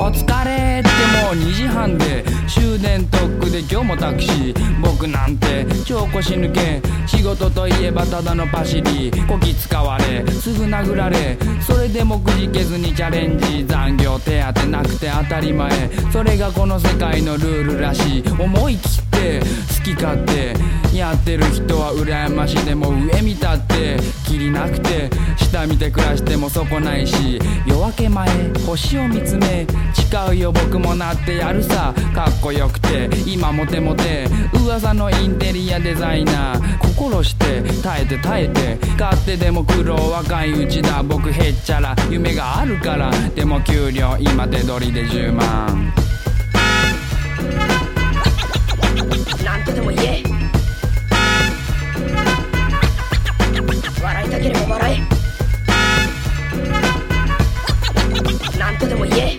お疲れってもう2時半で終電特区で今日もタクシー。僕なんて超腰抜け、仕事といえばただのパシリ。こき使われすぐ殴られ、それでもくじけずにチャレンジ。残業手当なくて当たり前、それがこの世界のルールらしい。思い切って好き勝手やってる人は羨ましい。でも上見たってキリなくて、下見て暮らしてもそこないし、夜明け前星を見つめ誓うよ僕もなってやるさ。かっこよくて今モテモテ、噂のインテリアデザイナー。心して耐えて耐えて、勝手でも苦労若いうちだ。僕へっちゃら夢があるから、でも給料今手取りで10万。 なんとでも言え、笑いたければ笑え。なんとでも言え、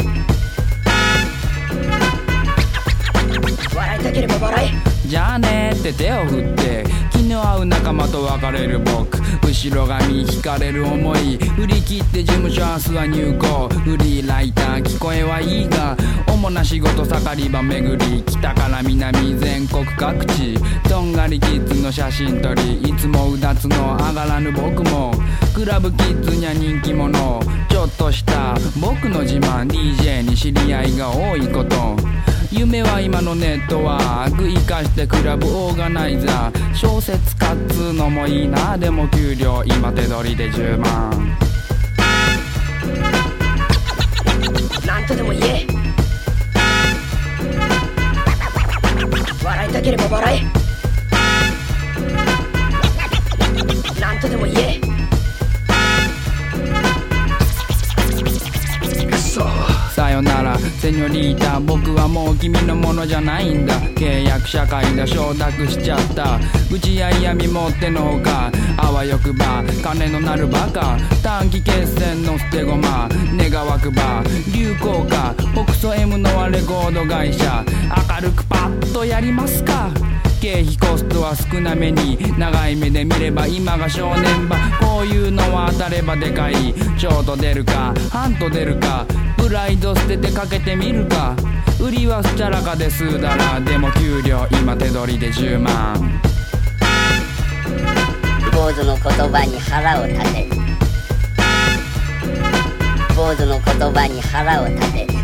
笑いたければ笑え。 じゃあねって手を振って気の合う仲間と別れる僕。後ろ髪引かれる思い、振り切って事務所明日は入校。フリーライター聞こえはいいが、主な仕事盛り場巡り。北から南全国各地、とんがりキッズの写真撮り。いつもうだつの上がらぬ僕も、クラブキッズには人気者。ちょっとした僕の自慢、 DJ に知り合いが多いこと。夢は今のネットワーク生かしてクラブオーガナイザー。小説家っつうのもいいな、でも給料今手取りで10万。 なんとでも言え、笑いたければ笑え。なんとでも言え。 さよならセニョリータ、僕はもう君のものじゃないんだ。契約社会だ承諾しちゃった。愚痴や嫌味持ってのほか、あわよくば金のなるバカ。短期決戦の捨て駒、願わくば流行歌。北総 M のはレコード会社、明るくパッとやりますか。経費コストは少なめに、長い目で見れば今が正念場。こういうのは当たればでかい。ちょっと出るか半と出るか、プライド捨ててかけてみるか。売りはスチャラカですだら、でも給料今手取りで10万。 坊主の言葉に腹を立てる、坊主の言葉に腹を立てる。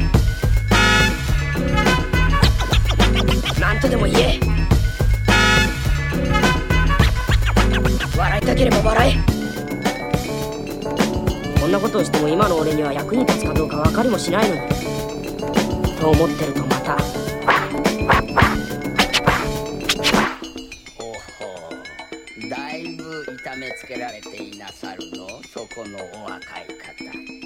なんとでも言え、笑いたければ笑え。こんなことをしても今の俺には役に立つかどうか分かりもしないのにと思ってると、またおほう、だいぶ痛めつけられていなさるの、そこのお若い方。